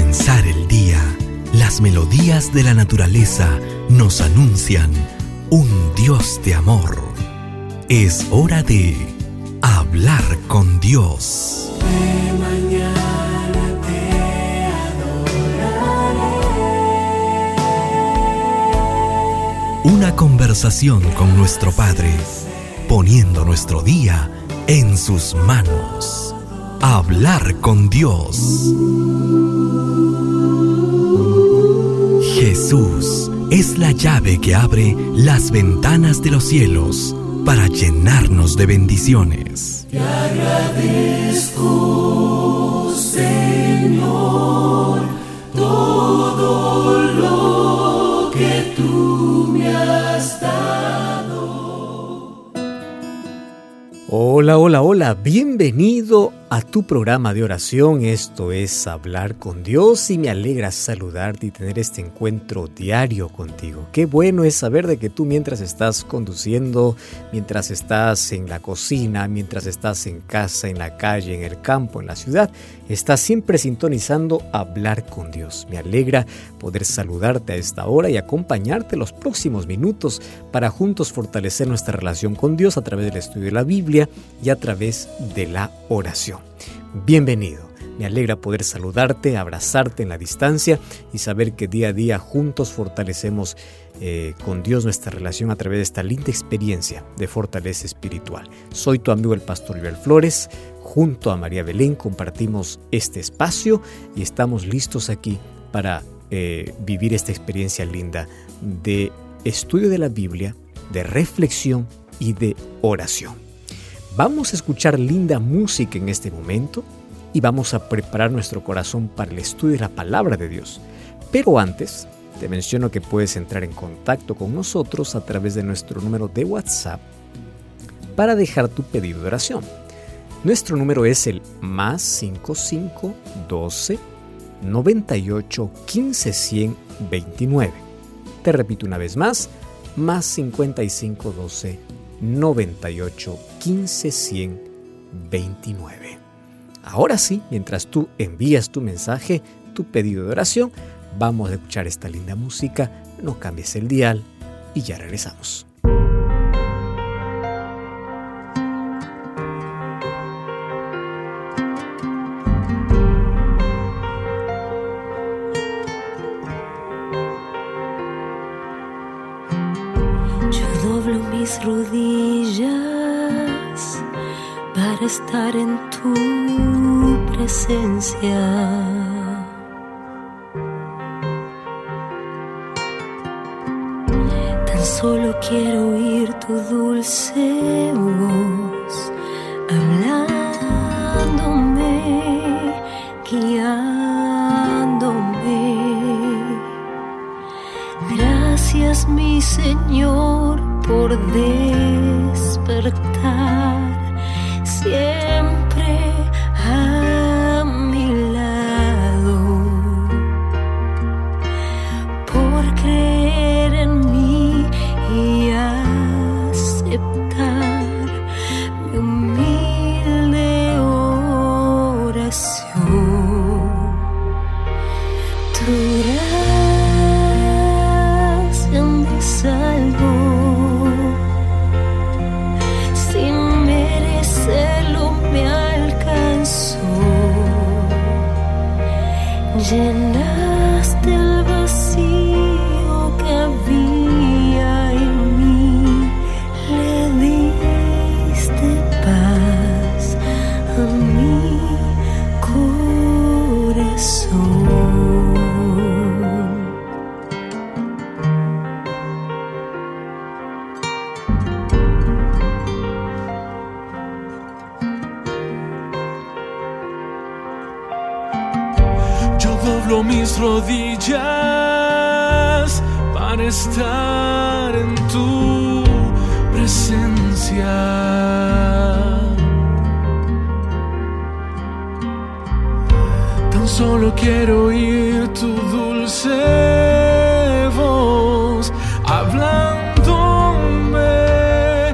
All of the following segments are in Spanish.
comenzar el día, las melodías de la naturaleza nos anuncian un Dios de amor. Es hora de hablar con Dios. De mañana te adoraré. Una conversación con nuestro Padre, poniendo nuestro día en sus manos. Hablar con Dios. Jesús es la llave que abre las ventanas de los cielos para llenarnos de bendiciones. Te agradezco, Señor, todo lo que tú me has dado. Hola, hola, hola, bienvenido a tu programa de oración. Esto es Hablar con Dios y me alegra saludarte y tener este encuentro diario contigo. Qué bueno es saber de que tú, mientras estás conduciendo, mientras estás en la cocina, mientras estás en casa, en la calle, en el campo, en la ciudad, estás siempre sintonizando Hablar con Dios. Me alegra poder saludarte a esta hora y acompañarte los próximos minutos para juntos fortalecer nuestra relación con Dios a través del estudio de la Biblia y a través de la oración. Bienvenido. Me alegra poder saludarte, abrazarte en la distancia y saber que día a día juntos fortalecemos con Dios nuestra relación a través de esta linda experiencia de fortaleza espiritual. Soy tu amigo el pastor Joel Flores. Junto a María Belén compartimos este espacio y estamos listos aquí para vivir esta experiencia linda de estudio de la Biblia, de reflexión y de oración. Vamos a escuchar linda música en este momento y vamos a preparar nuestro corazón para el estudio de la palabra de Dios. Pero antes, te menciono que puedes entrar en contacto con nosotros a través de nuestro número de WhatsApp para dejar tu pedido de oración. Nuestro número es el +55 12 98 15 100 29. Te repito una vez más, +55 12 98 15 100 29. Ahora sí, mientras tú envías tu mensaje, tu pedido de oración, vamos a escuchar esta linda música. No cambies el dial y ya regresamos. Mis rodillas para estar en tu presencia. Tan solo quiero oír tu dulce voz, hablándome, guiándome. Gracias, mi Señor, por despertar siempre a mi lado, por creer en mí y aceptar mi humilde oración. Tu gracia me salvó. Llenaste el vacío que había en mí, le diste paz a mi corazón. Doblo mis rodillas para estar en tu presencia. Tan solo quiero oír tu dulce voz, hablándome,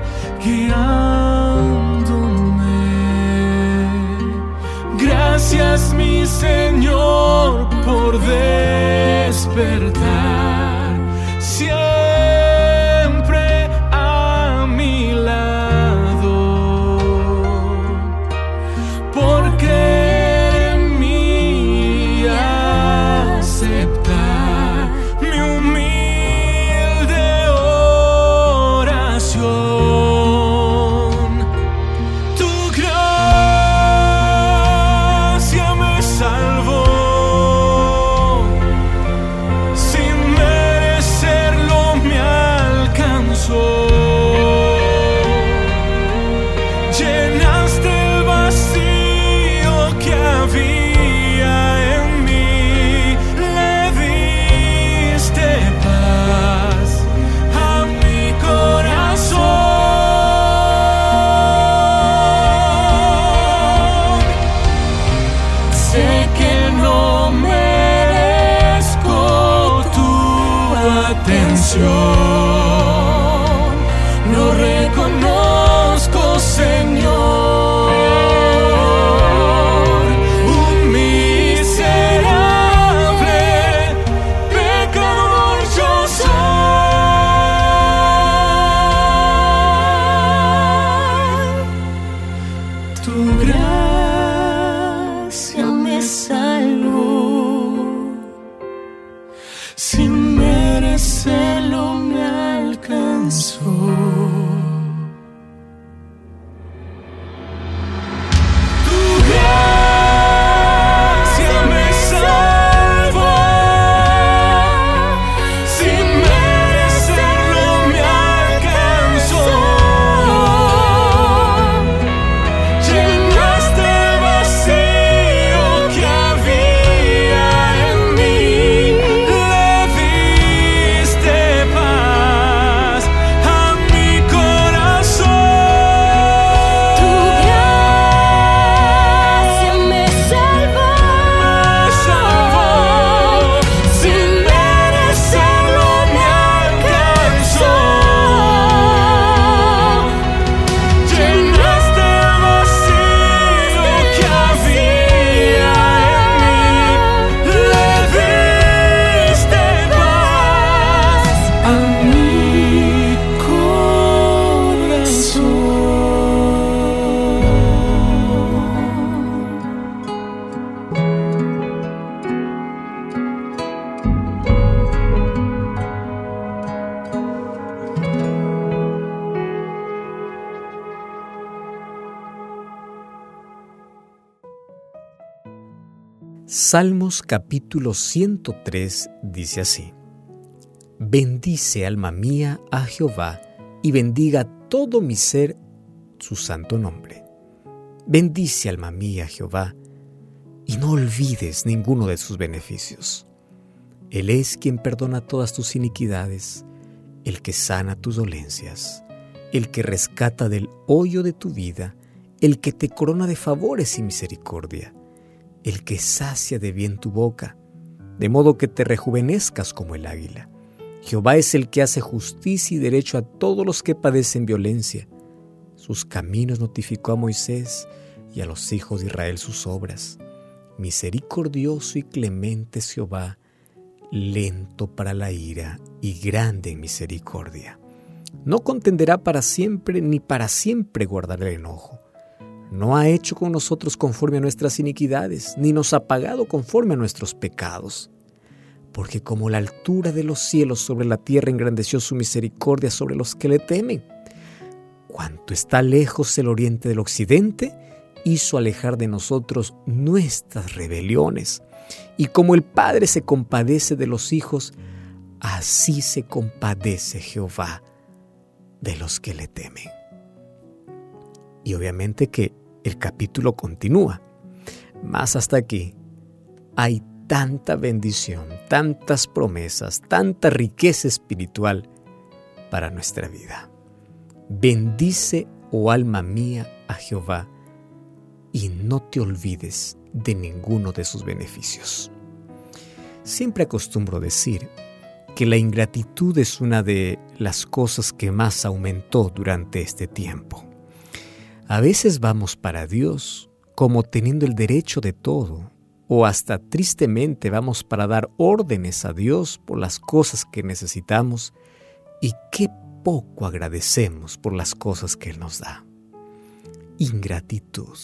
guiándome. Gracias, mi Señor, por despertar, siempre a mi lado, porque en mí aceptar mi humilde oración. Lo reconozco, Señor, un miserable pecador yo soy. Tu gracia me salvó, sin merecerlo me alcanzó. Salmos capítulo 103 dice así: Bendice, alma mía, a Jehová, y bendiga todo mi ser su santo nombre. Bendice, alma mía, a Jehová, y no olvides ninguno de sus beneficios. Él es quien perdona todas tus iniquidades, el que sana tus dolencias, el que rescata del hoyo de tu vida, el que te corona de favores y misericordia, el que sacia de bien tu boca, de modo que te rejuvenezcas como el águila. Jehová es el que hace justicia y derecho a todos los que padecen violencia. Sus caminos notificó a Moisés y a los hijos de Israel sus obras. Misericordioso y clemente es Jehová, lento para la ira y grande en misericordia. No contenderá para siempre, ni para siempre guardará el enojo. No ha hecho con nosotros conforme a nuestras iniquidades, ni nos ha pagado conforme a nuestros pecados. Porque como la altura de los cielos sobre la tierra engrandeció su misericordia sobre los que le temen. Cuanto está lejos el oriente del occidente, hizo alejar de nosotros nuestras rebeliones. Y como el Padre se compadece de los hijos, así se compadece Jehová de los que le temen. Y obviamente que el capítulo continúa. Más hasta aquí hay tanta bendición, tantas promesas, tanta riqueza espiritual para nuestra vida. Bendice, oh alma mía, a Jehová, y no te olvides de ninguno de sus beneficios. Siempre acostumbro decir que la ingratitud es una de las cosas que más aumentó durante este tiempo. A veces vamos para Dios como teniendo el derecho de todo, o hasta tristemente vamos para dar órdenes a Dios por las cosas que necesitamos y qué poco agradecemos por las cosas que Él nos da. Ingratitud.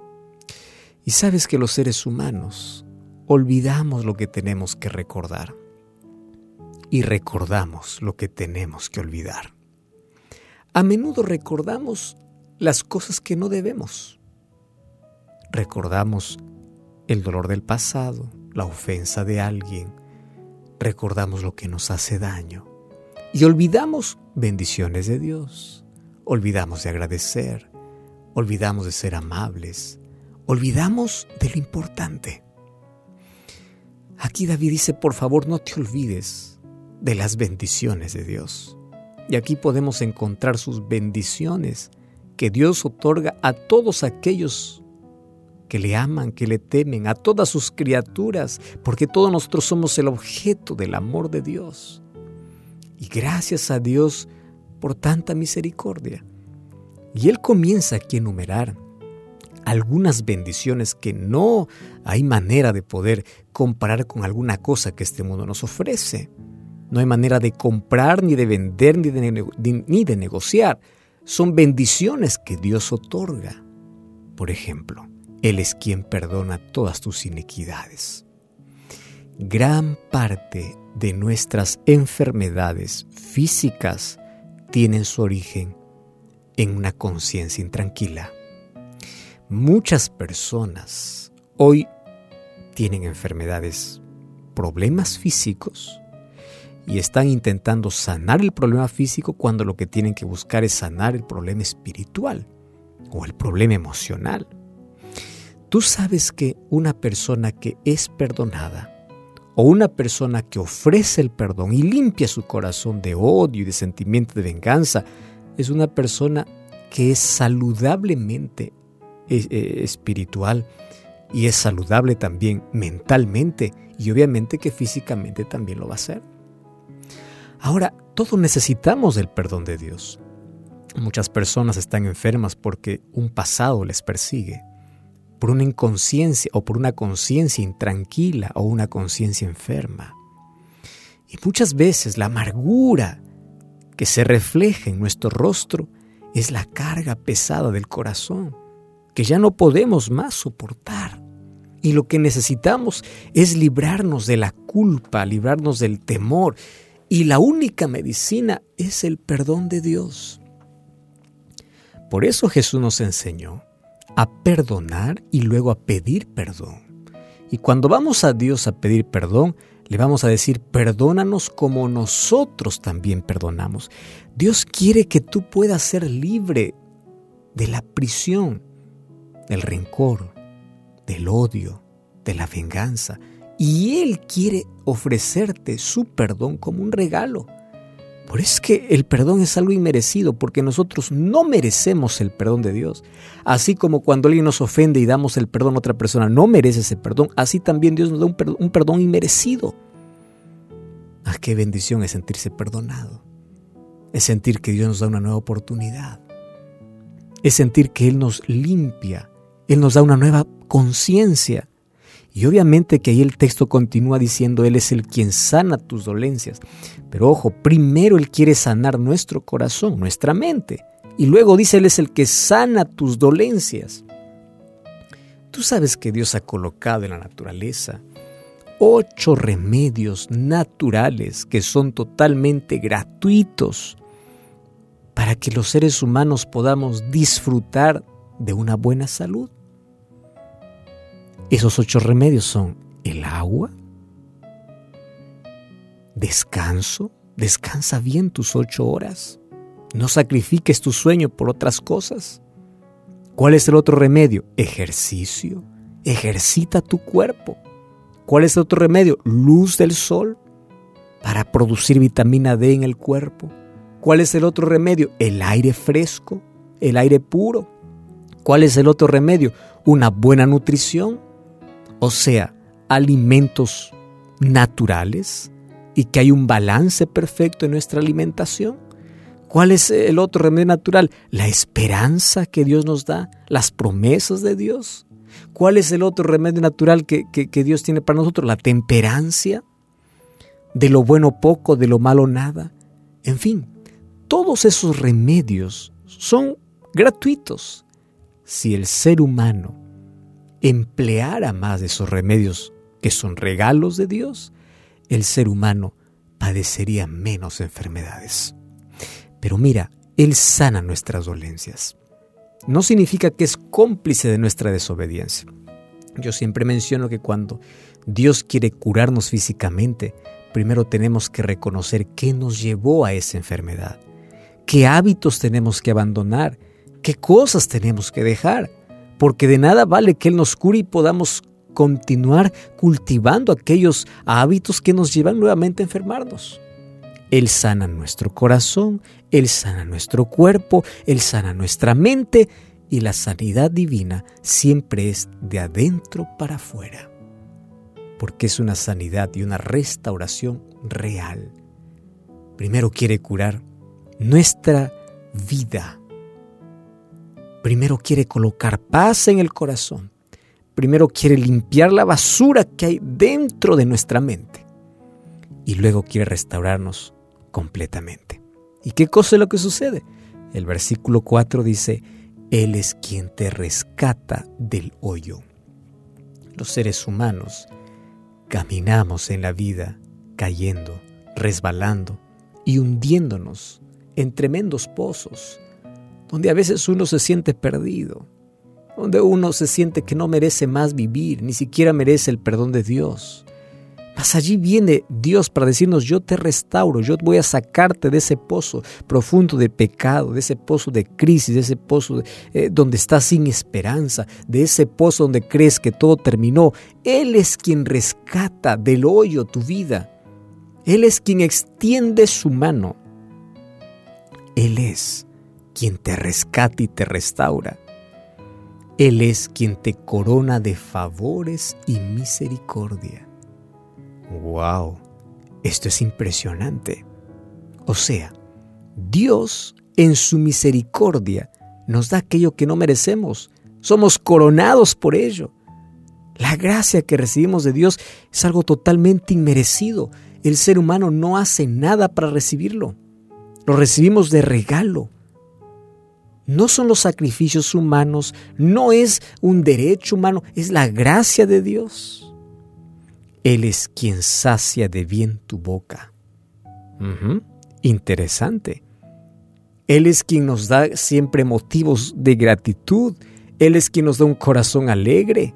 Y sabes que los seres humanos olvidamos lo que tenemos que recordar y recordamos lo que tenemos que olvidar. A menudo recordamos las cosas que no debemos. Recordamos el dolor del pasado, la ofensa de alguien. Recordamos lo que nos hace daño. Y olvidamos bendiciones de Dios. Olvidamos de agradecer. Olvidamos de ser amables. Olvidamos de lo importante. Aquí David dice, por favor, no te olvides de las bendiciones de Dios. Y aquí podemos encontrar sus bendiciones que Dios otorga a todos aquellos que le aman, que le temen, a todas sus criaturas, porque todos nosotros somos el objeto del amor de Dios. Y gracias a Dios por tanta misericordia. Y Él comienza aquí a enumerar algunas bendiciones que no hay manera de poder comparar con alguna cosa que este mundo nos ofrece. No hay manera de comprar, ni de vender, ni de negociar. Son bendiciones que Dios otorga. Por ejemplo, Él es quien perdona todas tus iniquidades. Gran parte de nuestras enfermedades físicas tienen su origen en una conciencia intranquila. Muchas personas hoy tienen enfermedades, problemas físicos, y están intentando sanar el problema físico cuando lo que tienen que buscar es sanar el problema espiritual o el problema emocional. Tú sabes que una persona que es perdonada o una persona que ofrece el perdón y limpia su corazón de odio y de sentimiento de venganza es una persona que es saludablemente espiritual y es saludable también mentalmente y obviamente que físicamente también lo va a ser. Ahora, todos necesitamos del perdón de Dios. Muchas personas están enfermas porque un pasado les persigue, por una inconsciencia o por una conciencia intranquila o una conciencia enferma. Y muchas veces la amargura que se refleja en nuestro rostro es la carga pesada del corazón, que ya no podemos más soportar. Y lo que necesitamos es librarnos de la culpa, librarnos del temor. Y la única medicina es el perdón de Dios. Por eso Jesús nos enseñó a perdonar y luego a pedir perdón. Y cuando vamos a Dios a pedir perdón, le vamos a decir, perdónanos como nosotros también perdonamos. Dios quiere que tú puedas ser libre de la prisión, del rencor, del odio, de la venganza. Y Él quiere ofrecerte su perdón como un regalo. Por eso es que el perdón es algo inmerecido, porque nosotros no merecemos el perdón de Dios. Así como cuando alguien nos ofende y damos el perdón a otra persona, no merece ese perdón, así también Dios nos da un perdón inmerecido. ¡Ah, qué bendición es sentirse perdonado! Es sentir que Dios nos da una nueva oportunidad. Es sentir que Él nos limpia, Él nos da una nueva conciencia. Y obviamente que ahí el texto continúa diciendo, Él es el quien sana tus dolencias. Pero ojo, primero Él quiere sanar nuestro corazón, nuestra mente. Y luego dice, Él es el que sana tus dolencias. Tú sabes que Dios ha colocado en la naturaleza 8 remedios naturales que son totalmente gratuitos para que los seres humanos podamos disfrutar de una buena salud. Esos 8 remedios son el agua, descanso, descansa bien tus 8 horas, no sacrifiques tu sueño por otras cosas. ¿Cuál es el otro remedio? Ejercicio, ejercita tu cuerpo. ¿Cuál es el otro remedio? Luz del sol para producir vitamina D en el cuerpo. ¿Cuál es el otro remedio? El aire fresco, el aire puro. ¿Cuál es el otro remedio? Una buena nutrición. O sea, alimentos naturales y que hay un balance perfecto en nuestra alimentación. ¿Cuál es el otro remedio natural? La esperanza que Dios nos da, las promesas de Dios. ¿Cuál es el otro remedio natural que Dios tiene para nosotros? La temperancia, de lo bueno poco, de lo malo nada. En fin, todos esos remedios son gratuitos. Si el ser humano empleara más de esos remedios que son regalos de Dios, el ser humano padecería menos enfermedades. Pero mira, Él sana nuestras dolencias. No significa que es cómplice de nuestra desobediencia. Yo siempre menciono que cuando Dios quiere curarnos físicamente, primero tenemos que reconocer qué nos llevó a esa enfermedad, qué hábitos tenemos que abandonar, qué cosas tenemos que dejar, porque de nada vale que Él nos cure y podamos continuar cultivando aquellos hábitos que nos llevan nuevamente a enfermarnos. Él sana nuestro corazón, Él sana nuestro cuerpo, Él sana nuestra mente, y la sanidad divina siempre es de adentro para afuera, porque es una sanidad y una restauración real. Primero quiere curar nuestra vida. Primero quiere colocar paz en el corazón. Primero quiere limpiar la basura que hay dentro de nuestra mente. Y luego quiere restaurarnos completamente. ¿Y qué cosa es lo que sucede? El versículo 4 dice: Él es quien te rescata del hoyo. Los seres humanos caminamos en la vida cayendo, resbalando y hundiéndonos en tremendos pozos, donde a veces uno se siente perdido, donde uno se siente que no merece más vivir, ni siquiera merece el perdón de Dios. Mas allí viene Dios para decirnos: yo te restauro, yo voy a sacarte de ese pozo profundo de pecado, de ese pozo de crisis, de ese pozo donde estás sin esperanza, de ese pozo donde crees que todo terminó. Él es quien rescata del hoyo tu vida. Él es quien extiende su mano. Él es quien te rescata y te restaura. Él es quien te corona de favores y misericordia. ¡Wow! Esto es impresionante. O sea, Dios en su misericordia nos da aquello que no merecemos. Somos coronados por ello. La gracia que recibimos de Dios es algo totalmente inmerecido. El ser humano no hace nada para recibirlo. Lo recibimos de regalo. No son los sacrificios humanos, no es un derecho humano, es la gracia de Dios. Él es quien sacia de bien tu boca. Interesante. Él es quien nos da siempre motivos de gratitud. Él es quien nos da un corazón alegre.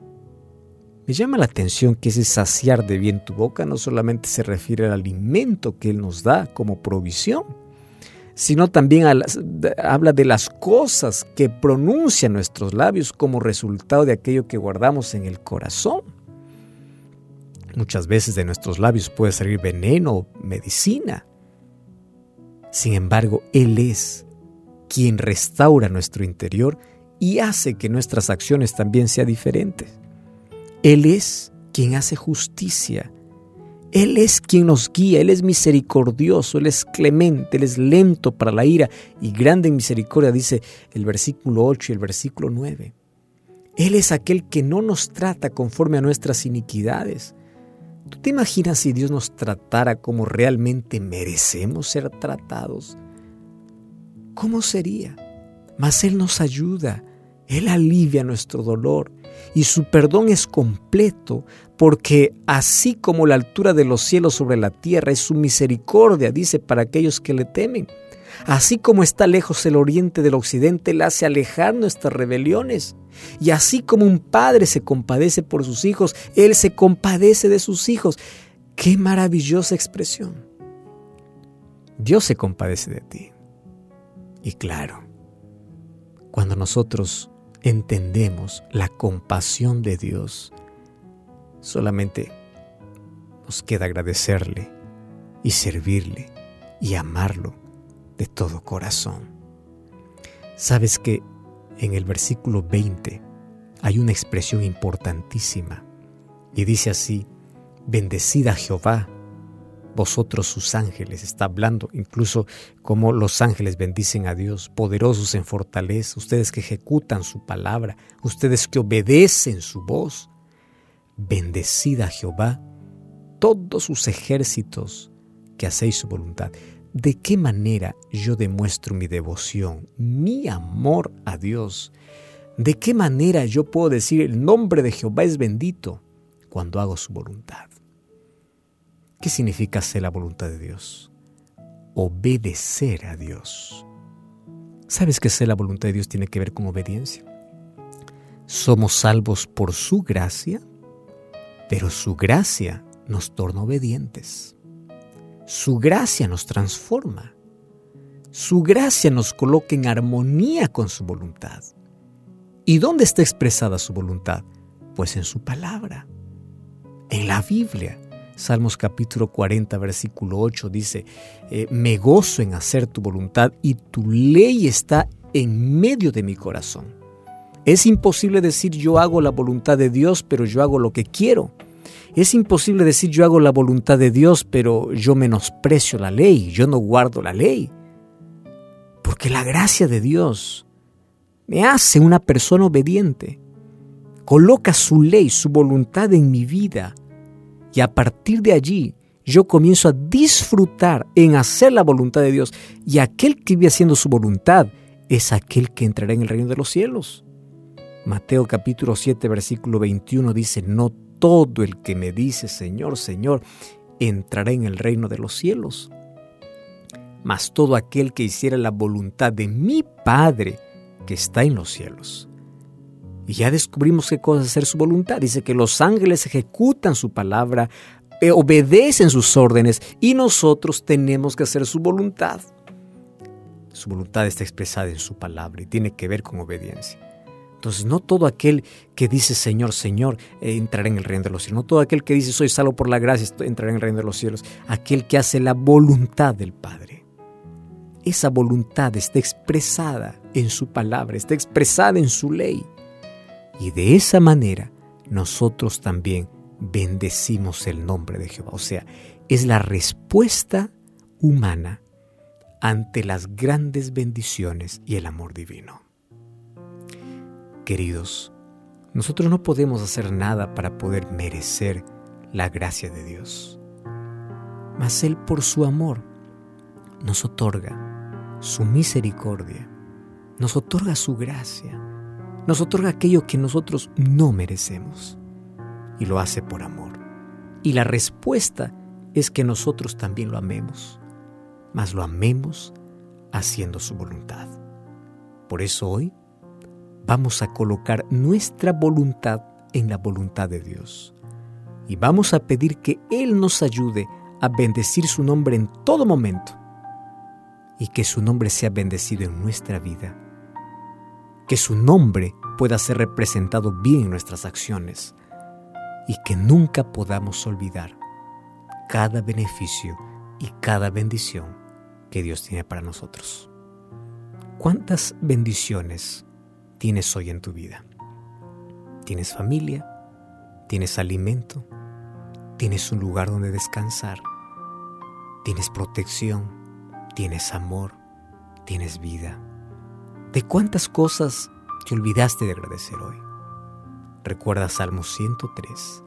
Me llama la atención que ese saciar de bien tu boca no solamente se refiere al alimento que Él nos da como provisión, sino también habla de las cosas que pronuncian nuestros labios como resultado de aquello que guardamos en el corazón. Muchas veces de nuestros labios puede salir veneno o medicina. Sin embargo, Él es quien restaura nuestro interior y hace que nuestras acciones también sean diferentes. Él es quien hace justicia. Él es quien nos guía. Él es misericordioso, Él es clemente, Él es lento para la ira y grande en misericordia, dice el versículo 8 y el versículo 9. Él es aquel que no nos trata conforme a nuestras iniquidades. ¿Tú te imaginas si Dios nos tratara como realmente merecemos ser tratados? ¿Cómo sería? Mas Él nos ayuda, Él alivia nuestro dolor y su perdón es completo, porque así como la altura de los cielos sobre la tierra es su misericordia, dice, para aquellos que le temen. Así como está lejos el oriente del occidente, Él hace alejar nuestras rebeliones. Y así como un padre se compadece por sus hijos, Él se compadece de sus hijos. ¡Qué maravillosa expresión! Dios se compadece de ti. Y claro, cuando nosotros entendemos la compasión de Dios, solamente nos queda agradecerle y servirle y amarlo de todo corazón. ¿Sabes que en el versículo 20 hay una expresión importantísima? Y dice así: bendecid a Jehová, vosotros sus ángeles. Está hablando incluso cómo los ángeles bendicen a Dios, poderosos en fortaleza, ustedes que ejecutan su palabra, ustedes que obedecen su voz. Bendecid a Jehová, todos sus ejércitos que hacéis su voluntad. ¿De qué manera yo demuestro mi devoción, mi amor a Dios? ¿De qué manera yo puedo decir el nombre de Jehová es bendito? Cuando hago su voluntad. ¿Qué significa hacer la voluntad de Dios? Obedecer a Dios. ¿Sabes que hacer la voluntad de Dios tiene que ver con obediencia? Somos salvos por su gracia, pero su gracia nos torna obedientes. Su gracia nos transforma. Su gracia nos coloca en armonía con su voluntad. ¿Y dónde está expresada su voluntad? Pues en su palabra, en la Biblia. Salmos capítulo 40, versículo 8 dice, me gozo en hacer tu voluntad y tu ley está en medio de mi corazón. Es imposible decir yo hago la voluntad de Dios, pero yo hago lo que quiero. Es imposible decir yo hago la voluntad de Dios, pero yo menosprecio la ley, yo no guardo la ley. Porque la gracia de Dios me hace una persona obediente. Coloca su ley, su voluntad en mi vida. Y a partir de allí, yo comienzo a disfrutar en hacer la voluntad de Dios. Y aquel que vive haciendo su voluntad es aquel que entrará en el reino de los cielos. Mateo capítulo 7, versículo 21 dice, no todo el que me dice, Señor, Señor, entrará en el reino de los cielos. Mas todo aquel que hiciera la voluntad de mi Padre que está en los cielos. Y ya descubrimos qué cosa es hacer su voluntad. Dice que los ángeles ejecutan su palabra, obedecen sus órdenes y nosotros tenemos que hacer su voluntad. Su voluntad está expresada en su palabra y tiene que ver con obediencia. Entonces no todo aquel que dice Señor, Señor, entrará en el reino de los cielos. No todo aquel que dice soy salvo por la gracia entrará en el reino de los cielos. Aquel que hace la voluntad del Padre. Esa voluntad está expresada en su palabra, está expresada en su ley. Y de esa manera nosotros también bendecimos el nombre de Jehová. O sea, es la respuesta humana ante las grandes bendiciones y el amor divino. Queridos, nosotros no podemos hacer nada para poder merecer la gracia de Dios. Mas Él, por su amor, nos otorga su misericordia, nos otorga su gracia, nos otorga aquello que nosotros no merecemos y lo hace por amor. Y la respuesta es que nosotros también lo amemos, mas lo amemos haciendo su voluntad. Por eso hoy vamos a colocar nuestra voluntad en la voluntad de Dios y vamos a pedir que Él nos ayude a bendecir su nombre en todo momento y que su nombre sea bendecido en nuestra vida. Que su nombre pueda ser representado bien en nuestras acciones y que nunca podamos olvidar cada beneficio y cada bendición que Dios tiene para nosotros. ¿Cuántas bendiciones tienes hoy en tu vida? ¿Tienes familia? ¿Tienes alimento? ¿Tienes un lugar donde descansar? ¿Tienes protección? ¿Tienes amor? ¿Tienes vida? ¿De cuántas cosas te olvidaste de agradecer hoy? Recuerda Salmo 103.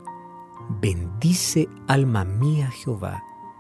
Bendice alma mía Jehová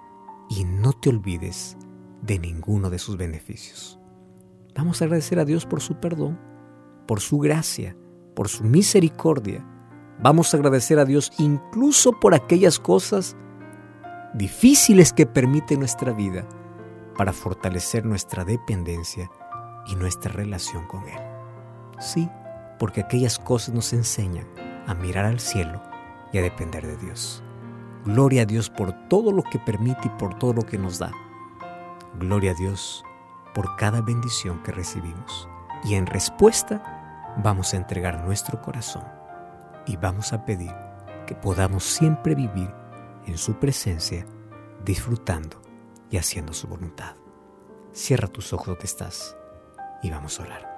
y no te olvides de ninguno de sus beneficios. Vamos a agradecer a Dios por su perdón, por su gracia, por su misericordia. Vamos a agradecer a Dios incluso por aquellas cosas difíciles que permite nuestra vida para fortalecer nuestra dependencia y nuestra relación con Él. Sí, porque aquellas cosas nos enseñan a mirar al cielo y a depender de Dios. Gloria a Dios por todo lo que permite y por todo lo que nos da. Gloria a Dios por cada bendición que recibimos. Y en respuesta vamos a entregar nuestro corazón y vamos a pedir que podamos siempre vivir en su presencia, disfrutando y haciendo su voluntad. Cierra tus ojos donde estás y vamos a orar.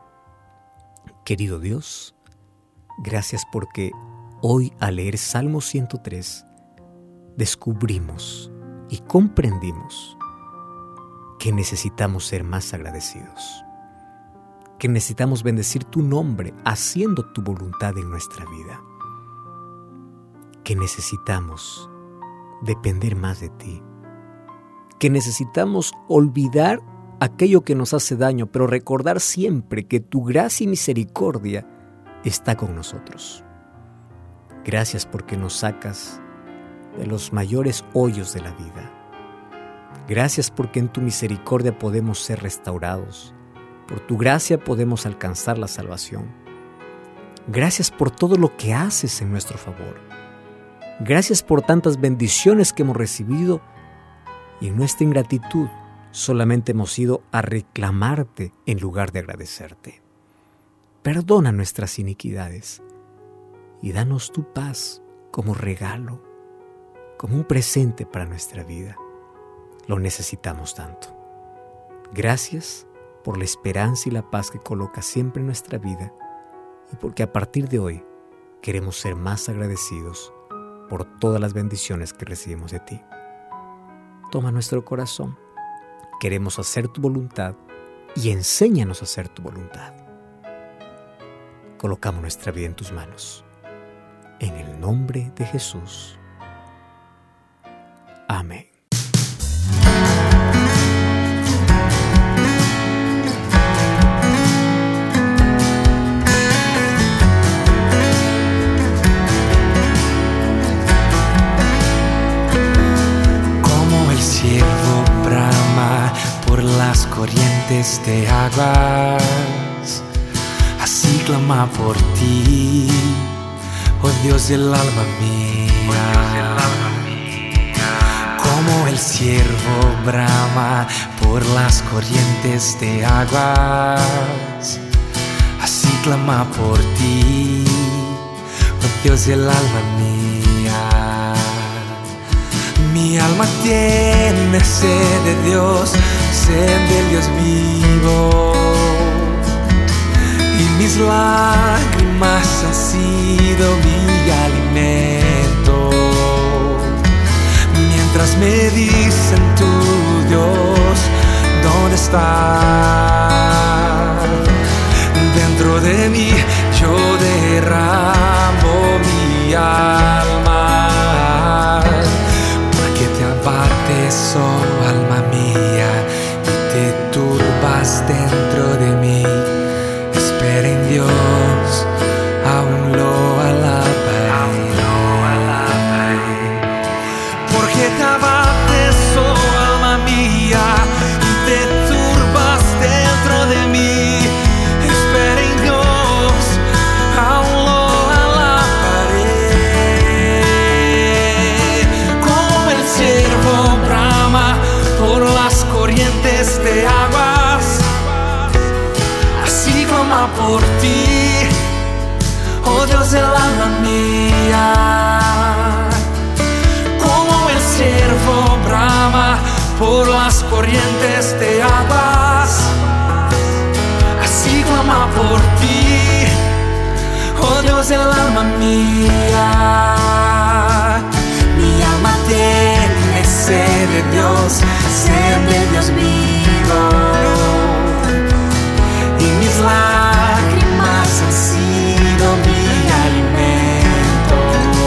Querido Dios, gracias porque hoy al leer Salmo 103 descubrimos y comprendimos que necesitamos ser más agradecidos, que necesitamos bendecir tu nombre haciendo tu voluntad en nuestra vida, que necesitamos depender más de ti, que necesitamos olvidar aquello que nos hace daño, pero recordar siempre que tu gracia y misericordia está con nosotros. Gracias porque nos sacas de los mayores hoyos de la vida. Gracias porque en tu misericordia podemos ser restaurados. Por tu gracia podemos alcanzar la salvación. Gracias por todo lo que haces en nuestro favor. Gracias por tantas bendiciones que hemos recibido y en nuestra ingratitud solamente hemos ido a reclamarte en lugar de agradecerte. Perdona nuestras iniquidades y danos tu paz como regalo, como un presente para nuestra vida. Lo necesitamos tanto. Gracias por la esperanza y la paz que colocas siempre en nuestra vida y porque a partir de hoy queremos ser más agradecidos por todas las bendiciones que recibimos de ti. Toma nuestro corazón. Queremos hacer tu voluntad y enséñanos a hacer tu voluntad. Colocamos nuestra vida en tus manos. En el nombre de Jesús. Amén. Como el ciervo brama por las corrientes de aguas, así clama por ti, oh Dios del alma mía. Como el ciervo brama por las corrientes de aguas, así clama por ti, oh Dios del alma mía. Mi alma tiene sed de Dios, sed del Dios vivo, y mis lágrimas han sido mi alimento. Mientras me dicen tú, Dios, ¿dónde estás? Dentro de mí yo derramo mi alma, porque te abates, oh alma mía, y te turbas dentro de mí. Espera en Dios, aún lo alabaré. Porque te abates, oh alma mía, y te turbas dentro de mí. Espera en Dios, aún lo alabaré. Como el ciervo brama por las corrientes de aguas, así clama por ti, oh Dios del alma mía. Como el ciervo brama por las corrientes de aguas, así clama por ti, oh Dios del alma mía. Mi alma tiene sed de Dios, sed de Dios vivo, y mis lágrimas han sido mi alimento.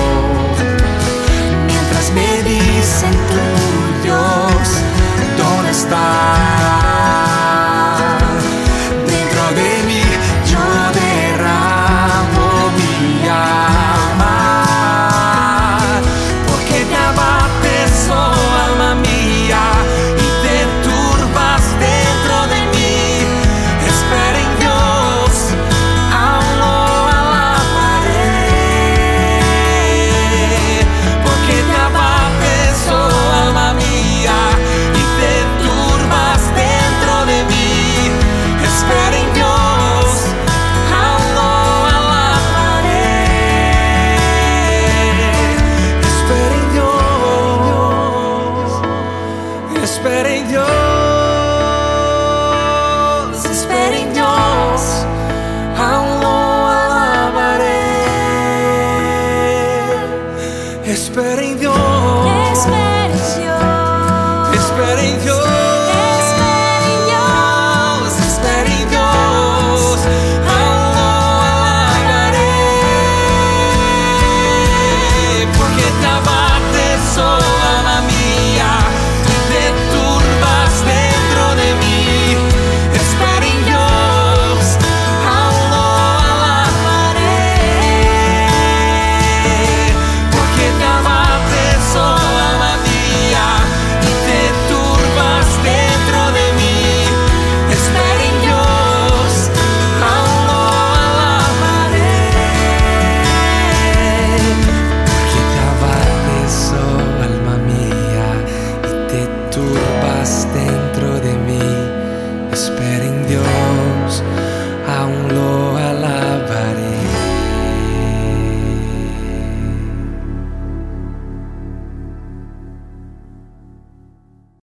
Mientras me dicen tú, Dios, ¿dónde estás? Dentro de mí yo derramo mi alma, porque te abates, oh alma mía, y te turbas dentro de mí. Espera en Dios, aún lo alabaré. Porque te abates, oh alma mía, y te turbas dentro de mí. Espera en Dios, aún lo alabaré. Espera en Dios, espera en Dios. Espera en Dios, aún lo alabaré. Espera en Dios, Espera en Dios, espera en Dios.